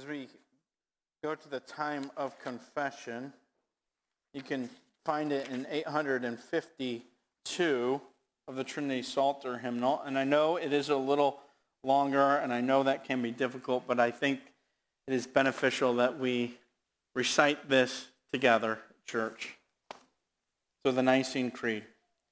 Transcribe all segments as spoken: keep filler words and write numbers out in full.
As we go to the time of confession, you can find it in eight hundred fifty-two of the Trinity Psalter hymnal. And I know it is a little longer, and I know that can be difficult, but I think it is beneficial that we recite this together, church. So the Nicene Creed.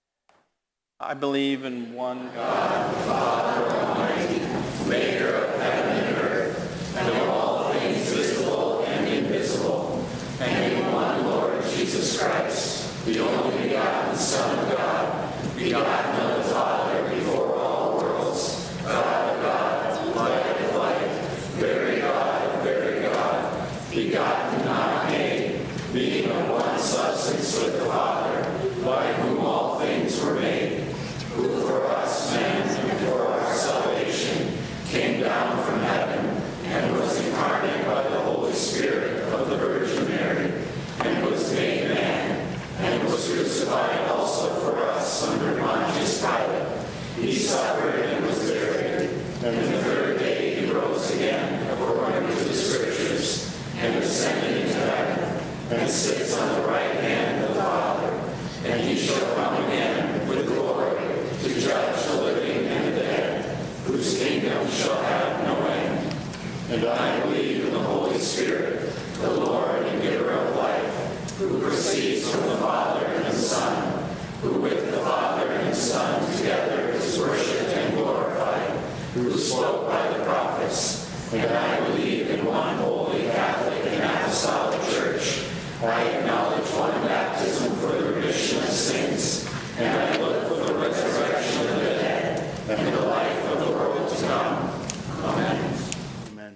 I believe in one God, the Father Almighty, maker of heaven and earth, and of all things visible and invisible, and in one Lord Jesus Christ, the only begotten Son of God, begotten of the Father before all worlds, God of God, light of light, very God of very God, begotten, not made, being of one substance with the Father, by whom all things were made, who for us men and for our salvation came down from heaven and was incarnate by the Holy Spirit of the Virgin Mary, and was made man, and was crucified also for us under Pontius Pilate. He suffered and was buried, and the third day he rose again, according to the Scriptures, and ascended into heaven, and sits on the right hand of the Father. And he shall come again with glory to judge the living and the dead, whose kingdom shall have no end. And I believe in the Holy Spirit, the Lord and giver of life, who proceeds from the Father and the Son, who with the Father and the Son together is worshipped and glorified, who spoke by the prophets. And I believe in one holy Catholic and Apostolic Church. I acknowledge one baptism for the remission of sins, and I look for the resurrection of the dead and the life of the world to come. Amen. Amen.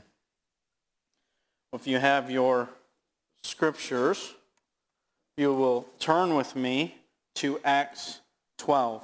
Well, if you have your scriptures, you will turn with me to Acts twelve.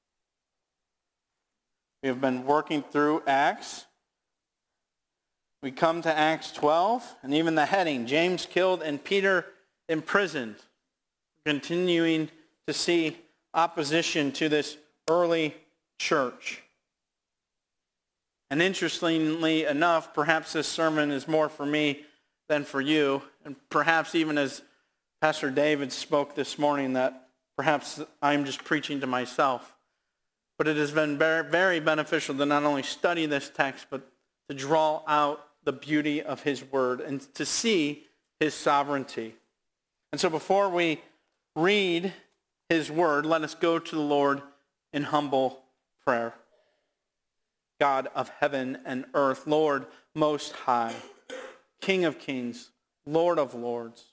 We have been working through Acts. We come to Acts twelve, and even the heading, James killed and Peter imprisoned, continuing to see opposition to this early church. And interestingly enough, perhaps this sermon is more for me than for you, and perhaps even as Pastor David spoke this morning, that perhaps I'm just preaching to myself. But it has been very, very beneficial to not only study this text, but to draw out the beauty of his word and to see his sovereignty. And so before we read his word, let us go to the Lord in humble prayer. God of heaven and earth, Lord most high, King of kings, Lord of lords,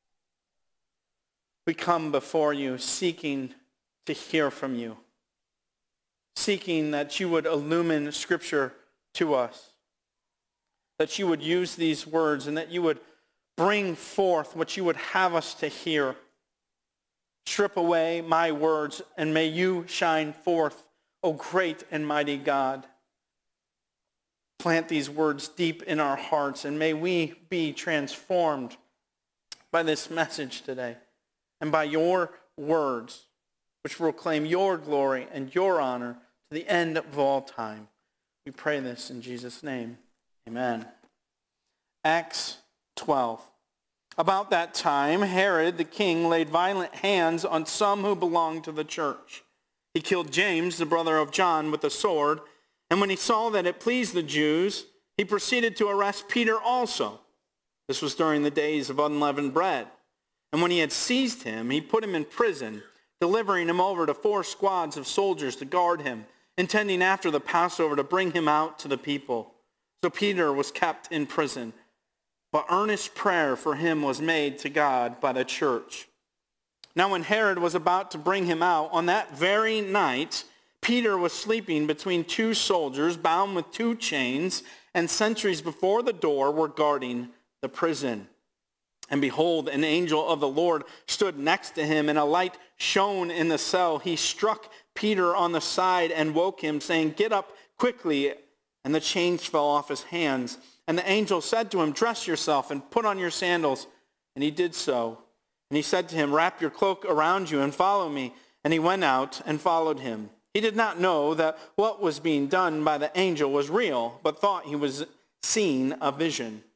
we come before you seeking to hear from you, seeking that you would illumine Scripture to us, that you would use these words and that you would bring forth what you would have us to hear. Strip away my words, and may you shine forth, O great and mighty God. Plant these words deep in our hearts, and may we be transformed by this message today and by your words, which proclaim your glory and your honor to the end of all time. We pray this in Jesus' name. Amen. Acts twelve. About that time, Herod the king laid violent hands on some who belonged to the church. He killed James, the brother of John, with a sword, and when he saw that it pleased the Jews, he proceeded to arrest Peter also. This was during the days of unleavened bread. And when he had seized him, he put him in prison, delivering him over to four squads of soldiers to guard him, intending after the Passover to bring him out to the people. So Peter was kept in prison. But earnest prayer for him was made to God by the church. Now when Herod was about to bring him out, on that very night, Peter was sleeping between two soldiers, bound with two chains, and sentries before the door were guarding the prison. And behold, an angel of the Lord stood next to him, and a light shone in the cell. He struck Peter on the side and woke him, saying, "Get up quickly." And the chains fell off his hands. And the angel said to him, "Dress yourself and put on your sandals." And he did so. And he said to him, "Wrap your cloak around you and follow me." And he went out and followed him. He did not know that what was being done by the angel was real, but thought he was seeing a vision.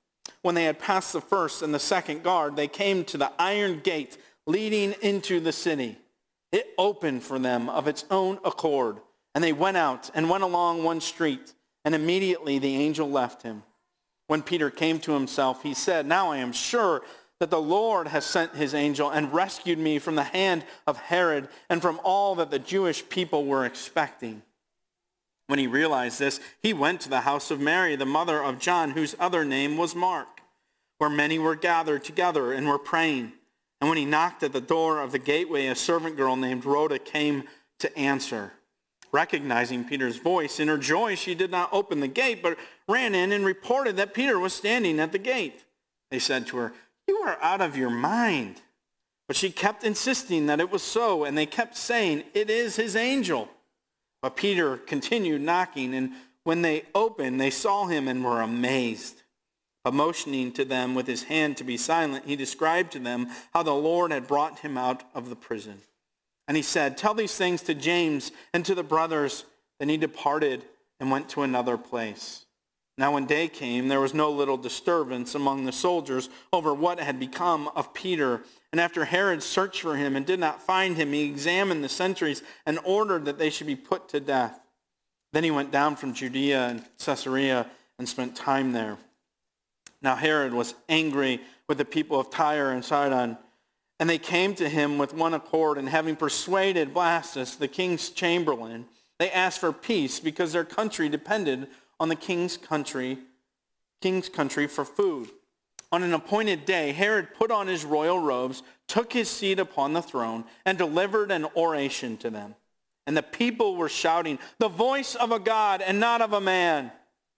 when they had passed the first and the second guard, they came to the iron gate leading into the city. It opened for them of its own accord, and they went out and went along one street, and immediately the angel left him. When Peter came to himself, he said, "Now I am sure that the Lord has sent his angel and rescued me from the hand of Herod and from all that the Jewish people were expecting." When he realized this, he went to the house of Mary, the mother of John, whose other name was Mark, where many were gathered together and were praying. And when he knocked at the door of the gateway, a servant girl named Rhoda came to answer. Recognizing Peter's voice, in her joy she did not open the gate, but ran in and reported that Peter was standing at the gate. They said to her, "You are out of your mind." But she kept insisting that it was so, and they kept saying, "It is his angel." But Peter continued knocking, and when they opened, they saw him and were amazed. But motioning to them with his hand to be silent, he described to them how the Lord had brought him out of the prison. And he said, "Tell these things to James and to the brothers." Then he departed and went to another place. Now when day came, there was no little disturbance among the soldiers over what had become of Peter. And after Herod searched for him and did not find him, he examined the sentries and ordered that they should be put to death. Then he went down from Judea and Caesarea and spent time there. Now Herod was angry with the people of Tyre and Sidon, and they came to him with one accord, and having persuaded Blastus, the king's chamberlain, they asked for peace because their country depended on the king's country, king's country for food. On an appointed day, Herod put on his royal robes, took his seat upon the throne, and delivered an oration to them. And the people were shouting, "The voice of a God and not of a man."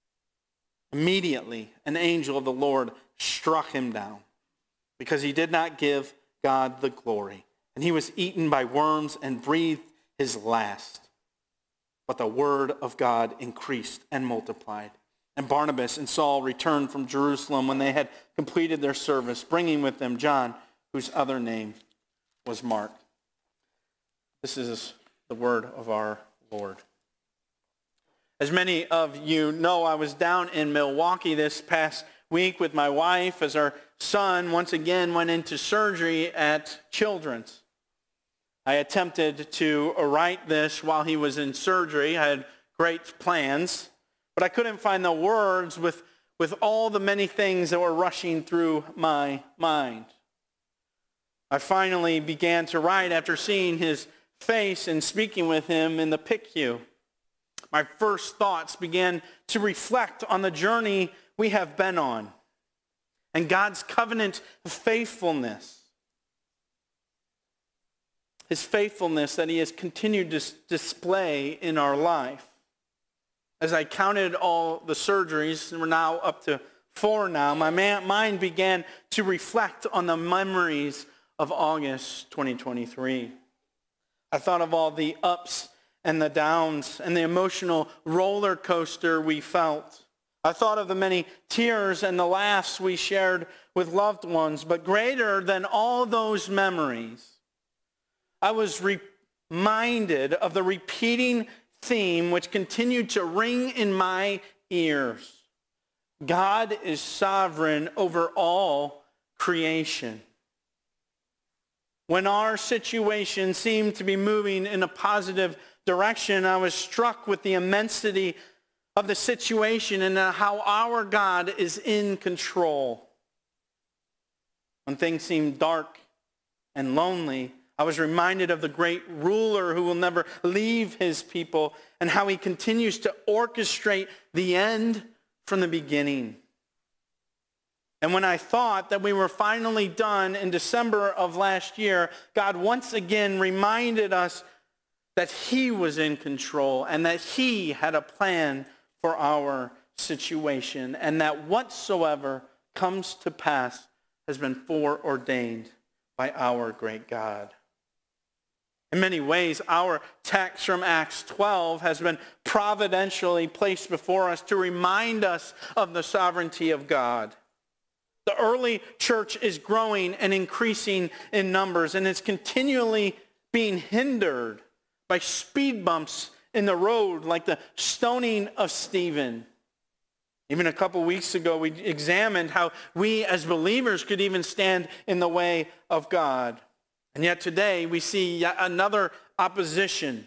Immediately, an angel of the Lord struck him down because he did not give God the glory. And he was eaten by worms and breathed his last. But the word of God increased and multiplied. And Barnabas and Saul returned from Jerusalem when they had completed their service, bringing with them John, whose other name was Mark. This is the word of our Lord. As many of you know, I was down in Milwaukee this past week with my wife as our son once again went into surgery at Children's. I attempted to write this while he was in surgery. I had great plans, but I couldn't find the words with, with all the many things that were rushing through my mind. I finally began to write after seeing his face and speaking with him in the P I C U. My first thoughts began to reflect on the journey we have been on and God's covenant faithfulness. His faithfulness that he has continued to display in our life. As I counted all the surgeries, and we're now up to four now, my mind began to reflect on the memories of August twenty twenty-three. I thought of all the ups and the downs and the emotional roller coaster we felt. I thought of the many tears and the laughs we shared with loved ones, but greater than all those memories, I was reminded of the repeating theme which continued to ring in my ears. God is sovereign over all creation. When our situation seemed to be moving in a positive direction, I was struck with the immensity of the situation and how our God is in control. When things seemed dark and lonely, I was reminded of the great ruler who will never leave his people and how he continues to orchestrate the end from the beginning. And when I thought that we were finally done in December of last year, God once again reminded us that he was in control and that he had a plan for our situation and that whatsoever comes to pass has been foreordained by our great God. In many ways, our text from Acts twelve has been providentially placed before us to remind us of the sovereignty of God. The early church is growing and increasing in numbers, and it's continually being hindered by speed bumps in the road like the stoning of Stephen. Even a couple weeks ago, we examined how we as believers could even stand in the way of God. And yet today, we see yet another opposition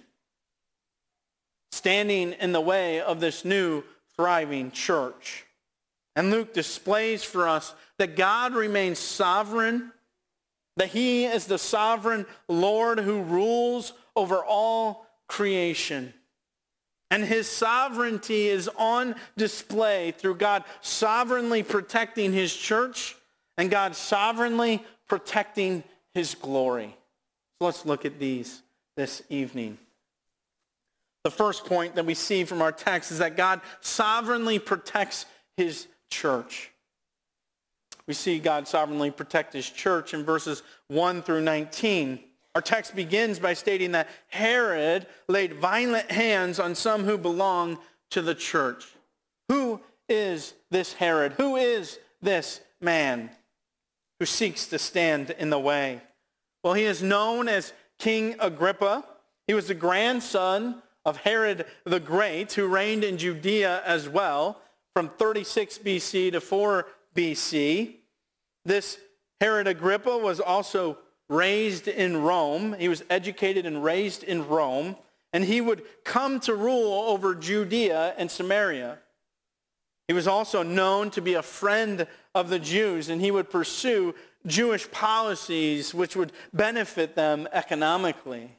standing in the way of this new, thriving church. And Luke displays for us that God remains sovereign, that he is the sovereign Lord who rules over all creation. And his sovereignty is on display through God sovereignly protecting his church and God sovereignly protecting his glory. So let's look at these this evening. The first point that we see from our text is that God sovereignly protects his church. We see God sovereignly protect his church in verses one through nineteen. Our text begins by stating that Herod laid violent hands on some who belong to the church. Who is this Herod? Who is this man who seeks to stand in the way? Well, he is known as King Agrippa. He was the grandson of Herod the Great, who reigned in Judea as well from thirty-six B C to four B C. This Herod Agrippa was also raised in Rome. He was educated and raised in Rome, and he would come to rule over Judea and Samaria. He was also known to be a friend of the Jews, and he would pursue Jewish policies which would benefit them economically.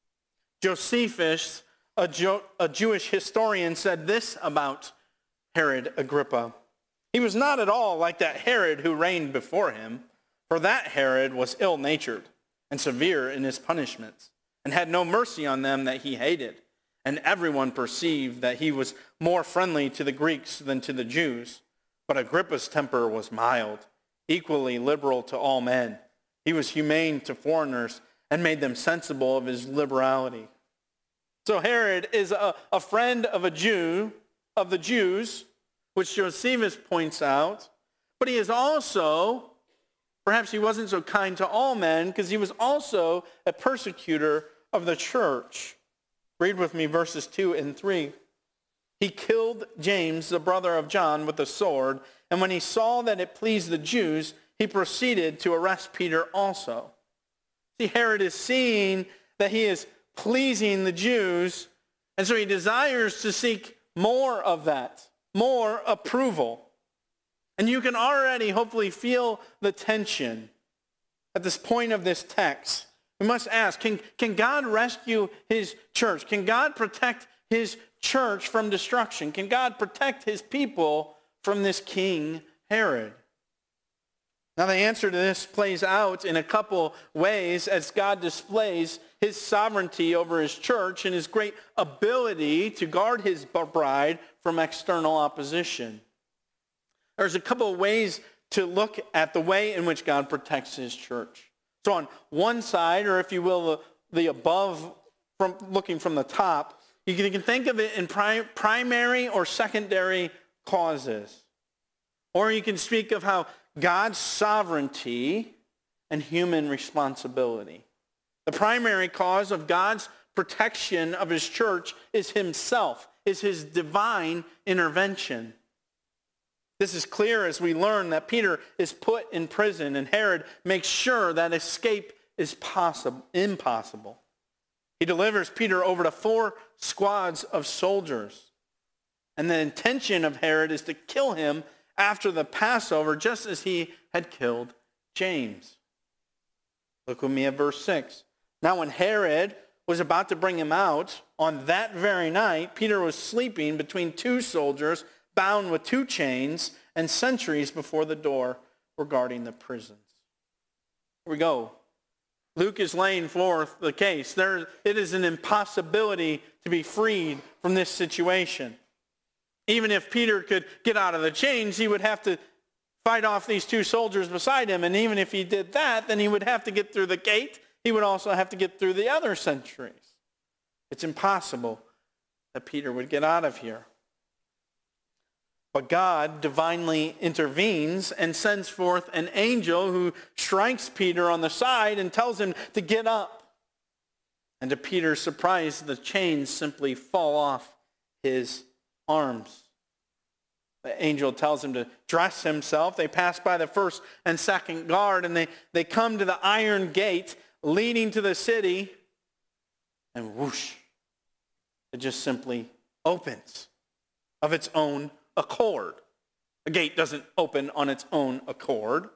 Josephus, a, Jo- a Jewish historian, said this about Herod Agrippa. He was not at all like that Herod who reigned before him. For that Herod was ill-natured and severe in his punishments, and had no mercy on them that he hated. And everyone perceived that he was more friendly to the Greeks than to the Jews. But Agrippa's temper was mild, equally liberal to all men. He was humane to foreigners and made them sensible of his liberality. So Herod is a, a friend of a Jew, of the Jews, which Josephus points out, but he is also, perhaps he wasn't so kind to all men because he was also a persecutor of the church. Read with me verses two and three. He killed James, the brother of John, with a sword, and when he saw that it pleased the Jews, he proceeded to arrest Peter also. See, Herod is seeing that he is pleasing the Jews, and so he desires to seek more of that, more approval. And you can already hopefully feel the tension at this point of this text. We must ask, can, can God rescue his church? Can God protect his church from destruction? Can God protect his people from this King Herod? Now the answer to this plays out in a couple ways as God displays his sovereignty over his church and his great ability to guard his bride from external opposition. There's a couple of ways to look at the way in which God protects his church. So on one side, or if you will, the, the above, from looking from the top, you can, you can think of it in pri- primary or secondary causes. Or you can speak of how God's sovereignty and human responsibility. The primary cause of God's protection of his church is himself, is his divine intervention. This is clear as we learn that Peter is put in prison and Herod makes sure that escape is possible, impossible. He delivers Peter over to four squads of soldiers. And the intention of Herod is to kill him after the Passover, just as he had killed James. Look with me at verse six. Now when Herod was about to bring him out, on that very night, Peter was sleeping between two soldiers, bound with two chains, and sentries before the door were guarding the prisons. Here we go. Luke is laying forth the case. There, it is an impossibility to be freed from this situation. Even if Peter could get out of the chains, he would have to fight off these two soldiers beside him. And even if he did that, then he would have to get through the gate. He would also have to get through the other sentries. It's impossible that Peter would get out of here. But God divinely intervenes and sends forth an angel who strikes Peter on the side and tells him to get up. And to Peter's surprise, the chains simply fall off his arms. The angel tells him to dress himself. They pass by the first and second guard, and they, they come to the iron gate leading to the city, and whoosh, it just simply opens of its own accord. A gate doesn't open on its own accord.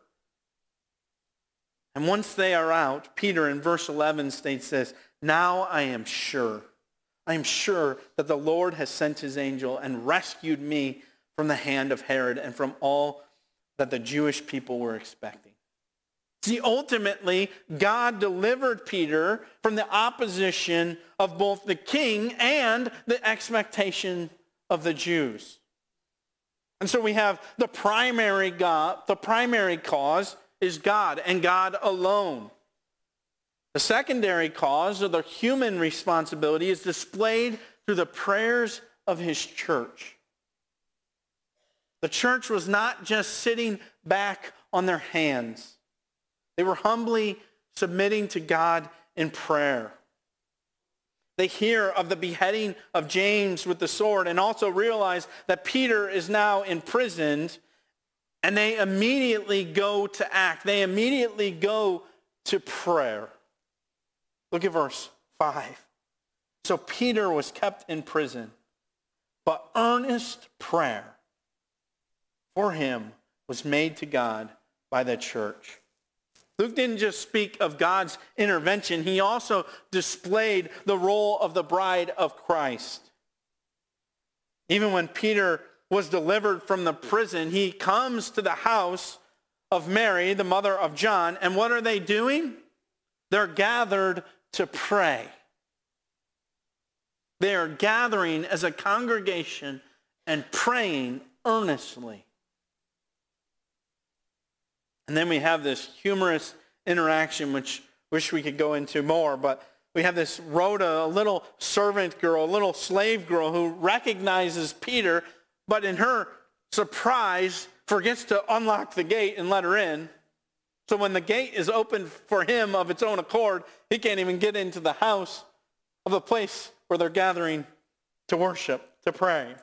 And once they are out, Peter in verse eleven states this, "Now I am sure, I am sure that the Lord has sent his angel and rescued me from the hand of Herod and from all that the Jewish people were expecting." See, ultimately, God delivered Peter from the opposition of both the king and the expectation of the Jews. And so we have the primary God, the primary cause is God and God alone. The secondary cause, or the human responsibility, is displayed through the prayers of his church. The church was not just sitting back on their hands. They were humbly submitting to God in prayer. They hear of the beheading of James with the sword and also realize that Peter is now imprisoned, and they immediately go to act. They immediately go to prayer. Look at verse five. So Peter was kept in prison, but earnest prayer for him was made to God by the church. Luke didn't just speak of God's intervention. He also displayed the role of the bride of Christ. Even when Peter was delivered from the prison, he comes to the house of Mary, the mother of John, and what are they doing? They're gathered to pray. They are gathering as a congregation and praying earnestly. And then we have this humorous interaction, which wish we could go into more, but we have this Rhoda, a little servant girl, a little slave girl who recognizes Peter, but in her surprise forgets to unlock the gate and let her in. So when the gate is opened for him of its own accord, he can't even get into the house of the place where they're gathering to worship, to pray.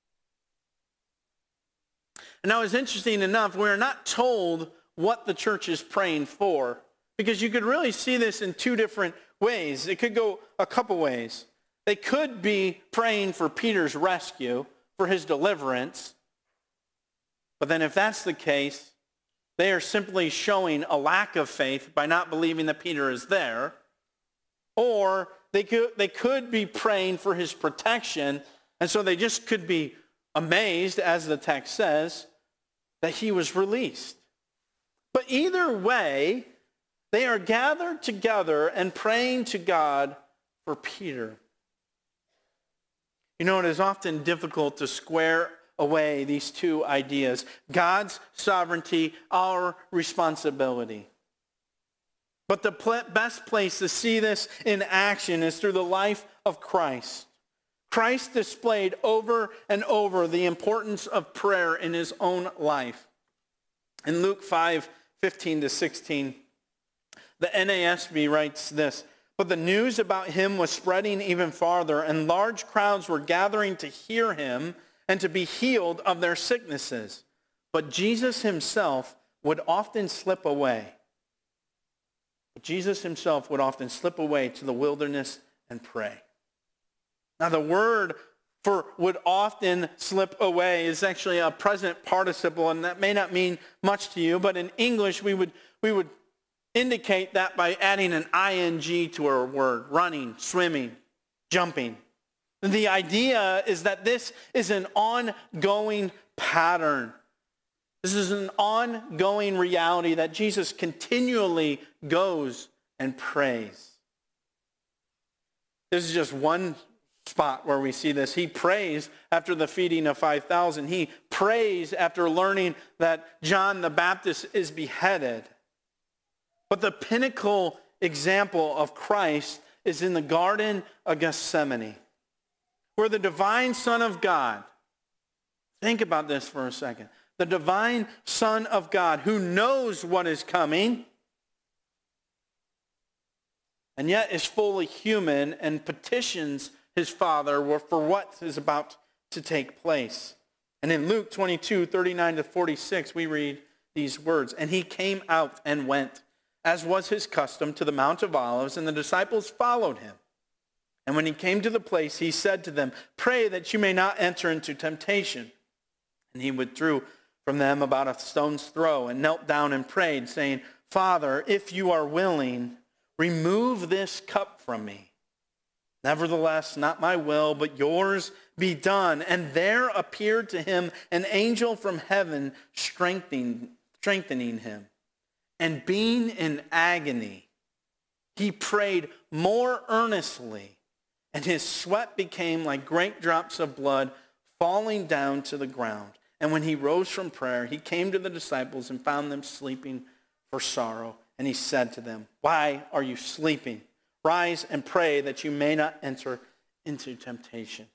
And now it's interesting enough, we're not told what the church is praying for, because you could really see this in two different ways. It could go a couple ways. They could be praying for Peter's rescue, for his deliverance. But then if that's the case, they are simply showing a lack of faith by not believing that Peter is there. Or they could, they could be praying for his protection, and so they just could be amazed, as the text says, that he was released. But either way, they are gathered together and praying to God for Peter. You know, it is often difficult to square away these two ideas: God's sovereignty, our responsibility. But the pl- best place to see this in action is through the life of Christ. Christ displayed over and over the importance of prayer in his own life. In Luke five, fifteen to sixteen, the N A S B writes this: "But the news about him was spreading even farther, and large crowds were gathering to hear him and to be healed of their sicknesses. But Jesus himself would often slip away. But Jesus himself would often slip away to the wilderness and pray." Now the word for would often slip away is actually a present participle, and that may not mean much to you, but in English we would we would indicate that by adding an ing to our word: running, swimming, jumping. And the idea is that this is an ongoing pattern. This is an ongoing reality that Jesus continually goes and prays. This is just one spot where we see this. He prays after the feeding of five thousand. He prays after learning that John the Baptist is beheaded. But the pinnacle example of Christ is in the Garden of Gethsemane, where the divine Son of God, think about this for a second, the divine Son of God, who knows what is coming, and yet is fully human and petitions his Father for what is about to take place. And in Luke twenty-two, thirty-nine to forty-six, we read these words. And he came out and went, as was his custom, to the Mount of Olives, and the disciples followed him. And when he came to the place, he said to them, pray that you may not enter into temptation. And he withdrew from them about a stone's throw and knelt down and prayed, saying, Father, if you are willing, remove this cup from me. Nevertheless, not my will, but yours be done. And there appeared to him an angel from heaven, strengthening, strengthening him. And being in agony, he prayed more earnestly, and his sweat became like great drops of blood falling down to the ground. And when he rose from prayer, he came to the disciples and found them sleeping for sorrow. And he said to them, why are you sleeping? Rise and pray that you may not enter into temptation.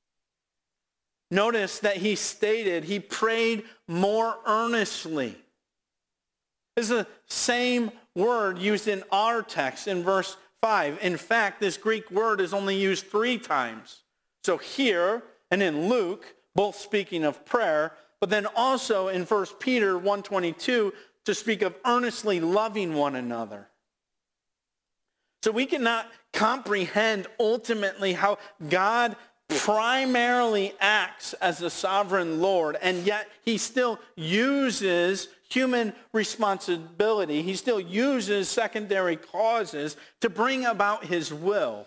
Notice that he stated he prayed more earnestly. This is the same word used in our text in verse five. In fact, this Greek word is only used three times. So here and in Luke, both speaking of prayer, but then also in First Peter one twenty-two to speak of earnestly loving one another. So we cannot comprehend ultimately how God primarily acts as the sovereign Lord, and yet he still uses human responsibility. He still uses secondary causes to bring about his will.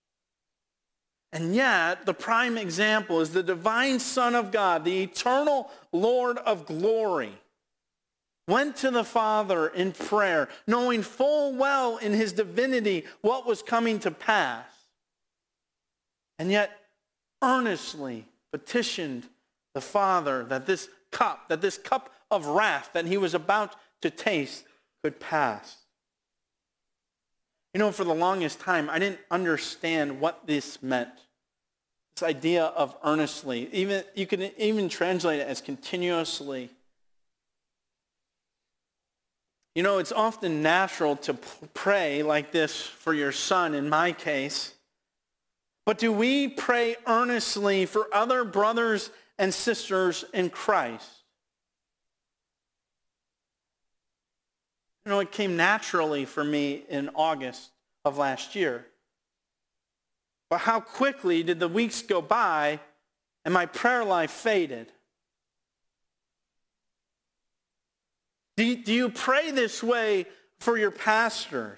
And yet, the prime example is the divine Son of God, the eternal Lord of glory, went to the Father in prayer, knowing full well in his divinity what was coming to pass, and yet earnestly petitioned the Father that this cup, that this cup of wrath that he was about to taste could pass. You know, for the longest time, I didn't understand what this meant. This idea of earnestly. Even you can even translate it as continuously. You know, it's often natural to pray like this for your son, in my case. But do we pray earnestly for other brothers and sisters in Christ? You know, it came naturally for me in August of last year. But how quickly did the weeks go by and my prayer life faded? Do you, do you pray this way for your pastors?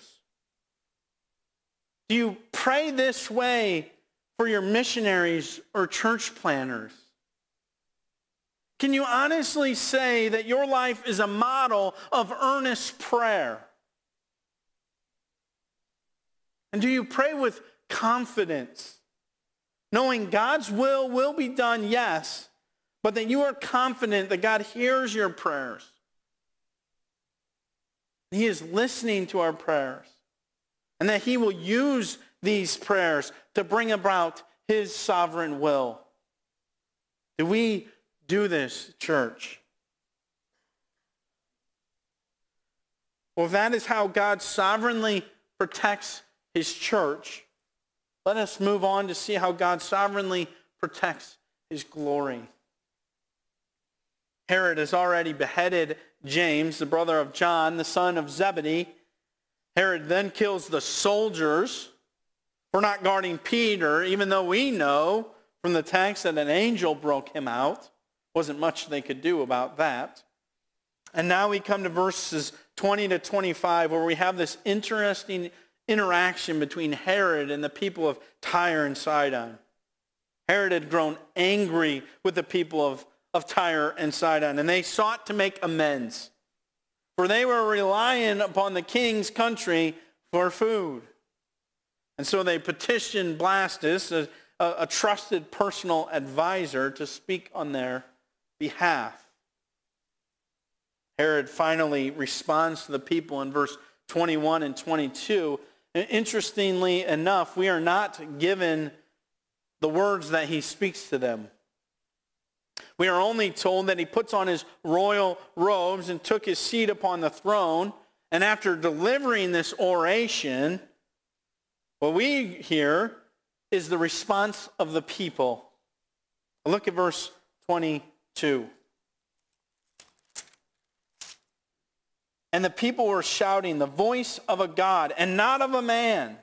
Do you pray this way for your missionaries or church planners? Can you honestly say that your life is a model of earnest prayer? And do you pray with confidence, knowing God's will will be done, yes, but that you are confident that God hears your prayers? He is listening to our prayers, and that he will use these prayers to bring about his sovereign will. Do we do this, church? Well, if that is how God sovereignly protects his church, let us move on to see how God sovereignly protects his glory. Herod has already beheaded James, the brother of John, the son of Zebedee. Herod then kills the soldiers for not guarding Peter, even though we know from the text that an angel broke him out. Wasn't much they could do about that. And now we come to verses twenty to twenty-five, where we have this interesting interaction between Herod and the people of Tyre and Sidon. Herod had grown angry with the people of, of Tyre and Sidon, and they sought to make amends, for they were relying upon the king's country for food. And so they petitioned Blastus, a, a, a trusted personal advisor, to speak on their behalf. Herod finally responds to the people in verse twenty-one and twenty-two. And interestingly enough, we are not given the words that he speaks to them. We are only told that he puts on his royal robes and took his seat upon the throne. And after delivering this oration, what we hear is the response of the people. Look at verse twenty-two. two. And the people were shouting, the voice of a God and not of a man.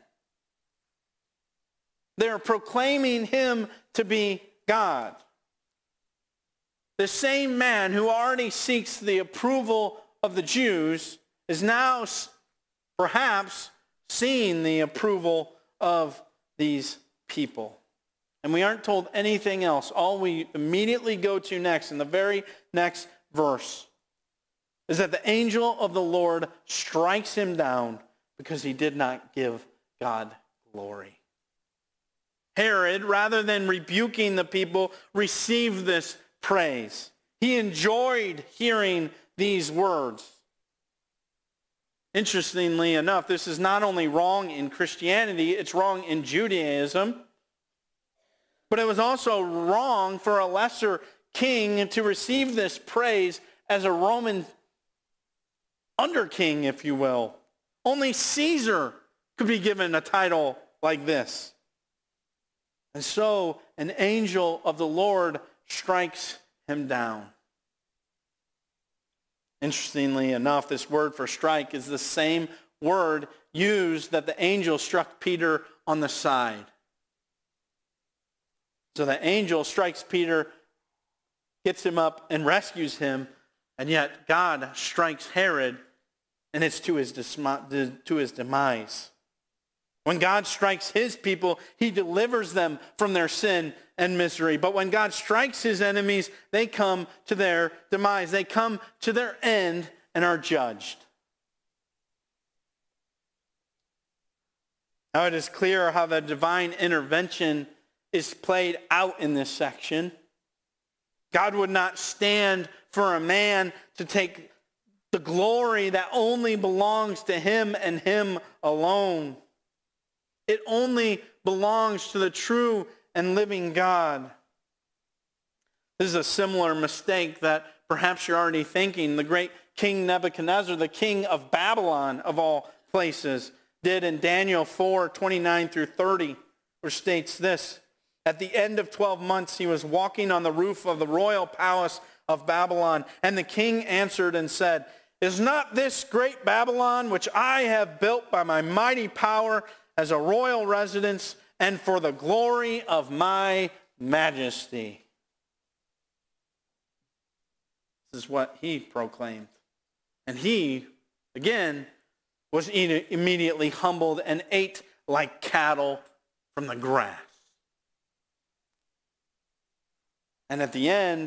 They're proclaiming him to be God. The same man who already seeks the approval of the Jews is now perhaps seeing the approval of these people. And we aren't told anything else. All we immediately go to next, in the very next verse, is that the angel of the Lord strikes him down because he did not give God glory. Herod, rather than rebuking the people, received this praise. He enjoyed hearing these words. Interestingly enough, this is not only wrong in Christianity, it's wrong in Judaism, but it was also wrong for a lesser king to receive this praise as a Roman under king, if you will. Only Caesar could be given a title like this. And so an angel of the Lord strikes him down. Interestingly enough, this word for strike is the same word used that the angel struck Peter on the side. So the angel strikes Peter, gets him up, and rescues him, and yet God strikes Herod, and it's to his, to his demise. When God strikes his people, he delivers them from their sin and misery. But when God strikes his enemies, they come to their demise. They come to their end and are judged. Now it is clear how the divine intervention is played out in this section. God would not stand for a man to take the glory that only belongs to him and him alone. It only belongs to the true and living God. This is a similar mistake that perhaps you're already thinking. The great King Nebuchadnezzar, the king of Babylon of all places, did in Daniel four, twenty-nine through thirty, which states this: at the end of twelve months, he was walking on the roof of the royal palace of Babylon, and the king answered and said, "Is not this great Babylon, which I have built by my mighty power, as a royal residence, and for the glory of my majesty?" This is what he proclaimed. And he, again, was immediately humbled and ate like cattle from the grass. And at the end,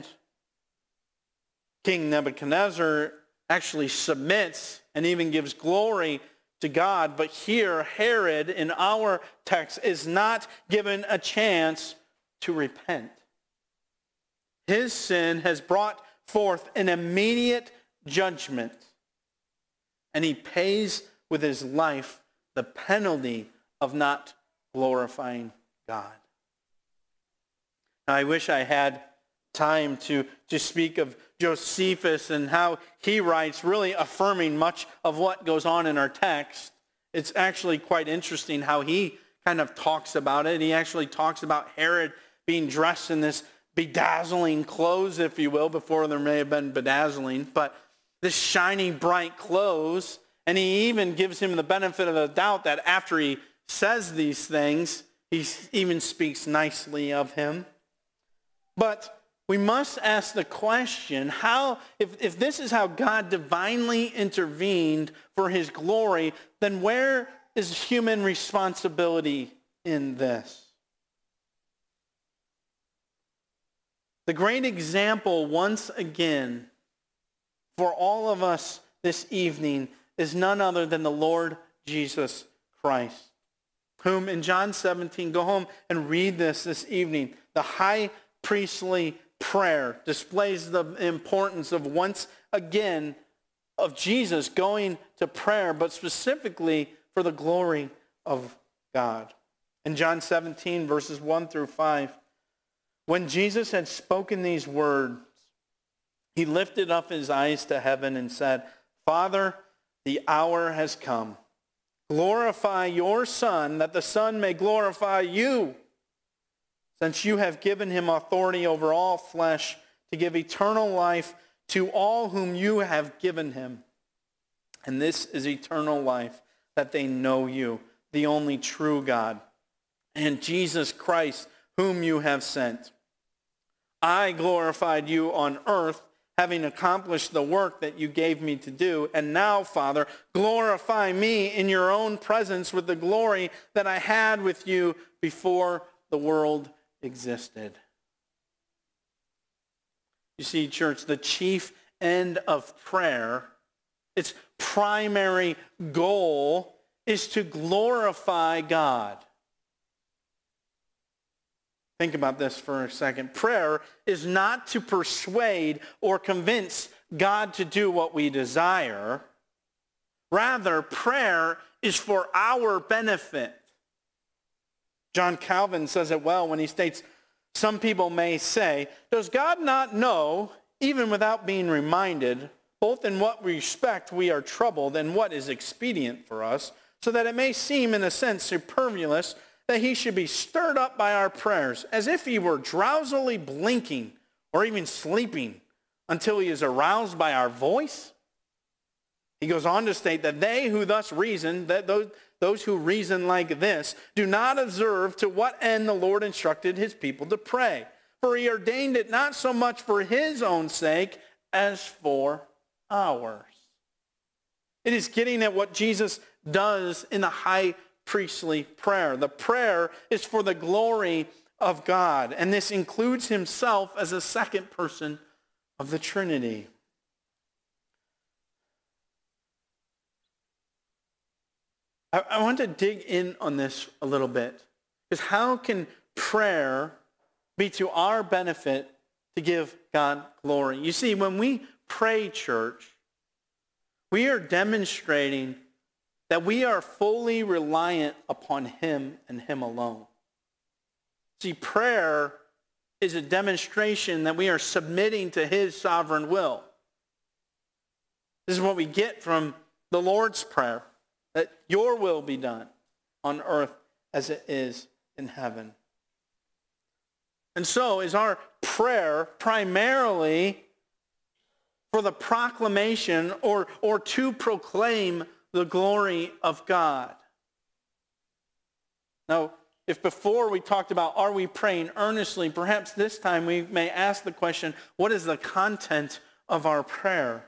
King Nebuchadnezzar actually submits and even gives glory to God. But here, Herod, in our text, is not given a chance to repent. His sin has brought forth an immediate judgment, and he pays with his life the penalty of not glorifying God. Now, I wish I had time to, to speak of Josephus and how he writes, really affirming much of what goes on in our text. It's actually quite interesting how he kind of talks about it. He actually talks about Herod being dressed in this bedazzling clothes, if you will, before there may have been bedazzling, but this shining bright clothes. And he even gives him the benefit of the doubt that after he says these things, he even speaks nicely of him. But we must ask the question, how, if, if this is how God divinely intervened for his glory, then where is human responsibility in this? The great example, once again, for all of us this evening is none other than the Lord Jesus Christ, whom in John seventeen, go home and read this this evening, the high priestly prayer displays the importance of once again of Jesus going to prayer, but specifically for the glory of God. In John seventeen, verses one through five, when Jesus had spoken these words, he lifted up his eyes to heaven and said, "Father, the hour has come. Glorify your Son, that the Son may glorify you, since you have given him authority over all flesh to give eternal life to all whom you have given him. And this is eternal life, that they know you, the only true God, and Jesus Christ, whom you have sent. I glorified you on earth, having accomplished the work that you gave me to do. And now, Father, glorify me in your own presence with the glory that I had with you before the world existed. You see, church, the chief end of prayer, its primary goal is to glorify God. Think about this for a second. Prayer is not to persuade or convince God to do what we desire. Rather, prayer is for our benefit. John Calvin says it well when he states, some people may say, does God not know, even without being reminded, both in what respect we are troubled and what is expedient for us, so that it may seem in a sense superfluous that he should be stirred up by our prayers, as if he were drowsily blinking or even sleeping until he is aroused by our voice? He goes on to state that they who thus reason, that those, those who reason like this, do not observe to what end the Lord instructed his people to pray. For he ordained it not so much for his own sake as for ours. It is getting at what Jesus does in the high priestly prayer. The prayer is for the glory of God, and this includes himself as a second person of the Trinity. I, I want to dig in on this a little bit, because how can prayer be to our benefit to give God glory? You see, when we pray, church, we are demonstrating that we are fully reliant upon him and him alone. See, prayer is a demonstration that we are submitting to his sovereign will. This is what we get from the Lord's Prayer, that your will be done on earth as it is in heaven. And so is our prayer primarily for the proclamation or, or to proclaim the glory of God. Now, if before we talked about are we praying earnestly, perhaps this time we may ask the question, what is the content of our prayer?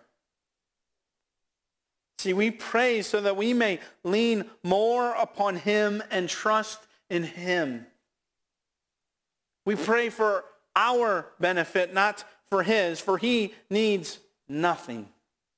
See, we pray so that we may lean more upon him and trust in him. We pray for our benefit, not for his, for he needs nothing.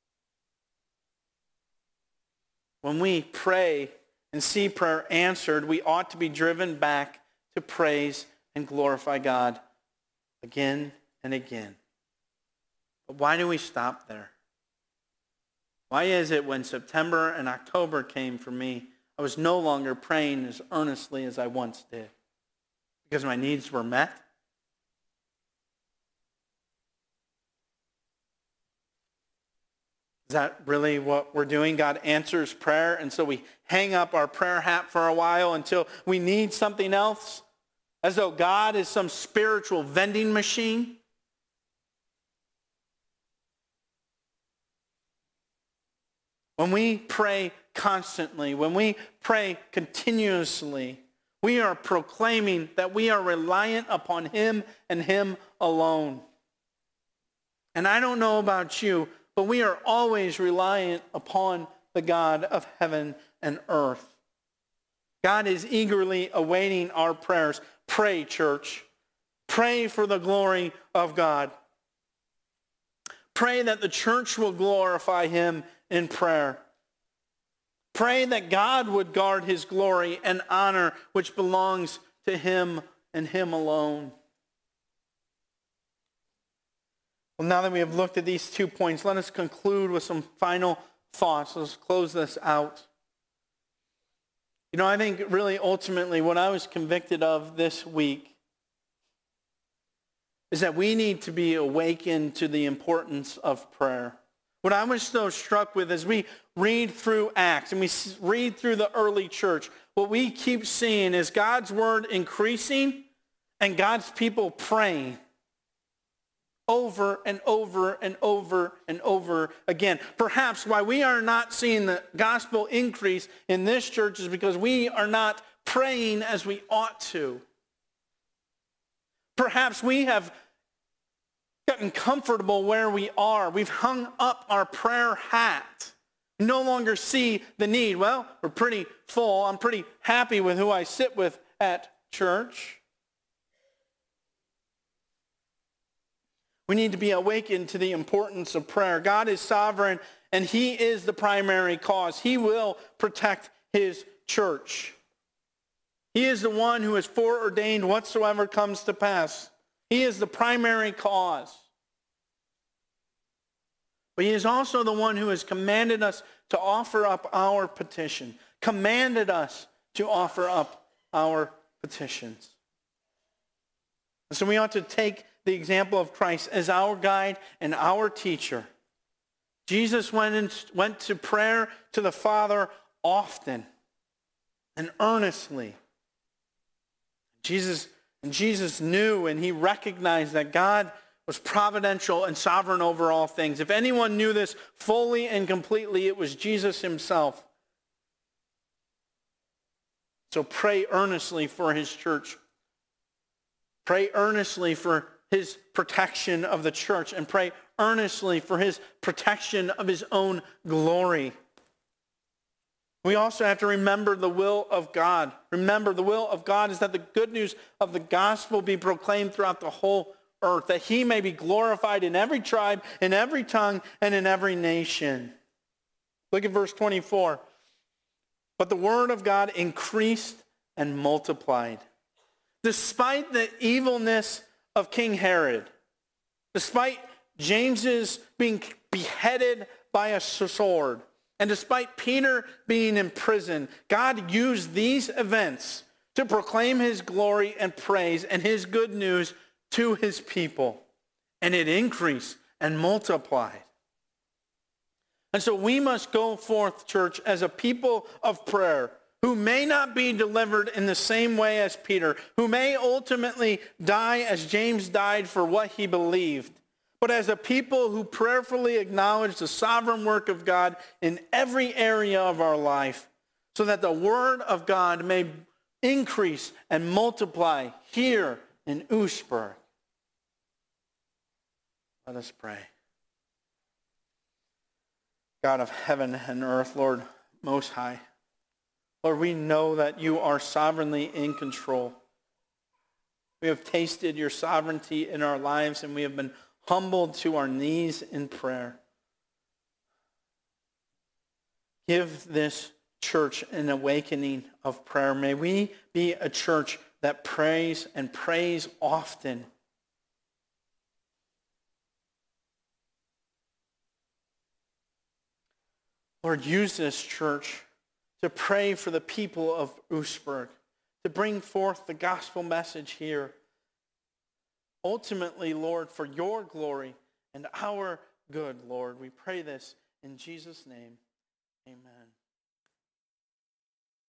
When we pray and see prayer answered, we ought to be driven back to praise and glorify God again and again. But why do we stop there? Why is it when September and October came for me, I was no longer praying as earnestly as I once did? Because my needs were met? Is that really what we're doing? God answers prayer, and so we hang up our prayer hat for a while until we need something else, as though God is some spiritual vending machine? When we pray constantly, when we pray continuously, we are proclaiming that we are reliant upon him and him alone. And I don't know about you, but we are always reliant upon the God of heaven and earth. God is eagerly awaiting our prayers. Pray, church. Pray for the glory of God. Pray that the church will glorify him in prayer. Pray that God would guard his glory and honor which belongs to him and him alone. Well, now that we have looked at these two points, let us conclude with some final thoughts. Let's close this out. You know, I think really ultimately what I was convicted of this week is that we need to be awakened to the importance of prayer. What I was so struck with as we read through Acts and we read through the early church, what we keep seeing is God's word increasing and God's people praying. over and over and over and over again. Perhaps why we are not seeing the gospel increase in this church is because we are not praying as we ought to. Perhaps we have gotten comfortable where we are. We've hung up our prayer hat. We no longer see the need. Well, we're pretty full. I'm pretty happy with who I sit with at church. We need to be awakened to the importance of prayer. God is sovereign, and he is the primary cause. He will protect his church. He is the one who has foreordained whatsoever comes to pass. He is the primary cause. But he is also the one who has commanded us to offer up our petition. Commanded us to offer up our petitions. And so we ought to take the example of Christ as our guide and our teacher. Jesus went, in, went to prayer to the Father often and earnestly. Jesus, and Jesus knew and he recognized that God was providential and sovereign over all things. If anyone knew this fully and completely, it was Jesus himself. So pray earnestly for his church. Pray earnestly for his protection of the church, and pray earnestly for his protection of his own glory. We also have to remember the will of God. Remember, the will of God is that the good news of the gospel be proclaimed throughout the whole earth, that he may be glorified in every tribe, in every tongue, and in every nation. Look at verse twenty-four. But the word of God increased and multiplied. Despite the evilness of King Herod, despite James's being beheaded by a sword, and despite Peter being in prison, God used these events to proclaim his glory and praise and his good news to his people. And it increased and multiplied. And so we must go forth, church, as a people of prayer, who may not be delivered in the same way as Peter, who may ultimately die as James died for what he believed, but as a people who prayerfully acknowledge the sovereign work of God in every area of our life, so that the word of God may increase and multiply here in Oostburg. Let us pray. God of heaven and earth, Lord Most High, Lord, we know that you are sovereignly in control. We have tasted your sovereignty in our lives, and we have been humbled to our knees in prayer. Give this church an awakening of prayer. May we be a church that prays and prays often. Lord, use this church to pray for the people of Oostburg, to bring forth the gospel message here. Ultimately, Lord, for your glory and our good, Lord, we pray this in Jesus' name. Amen.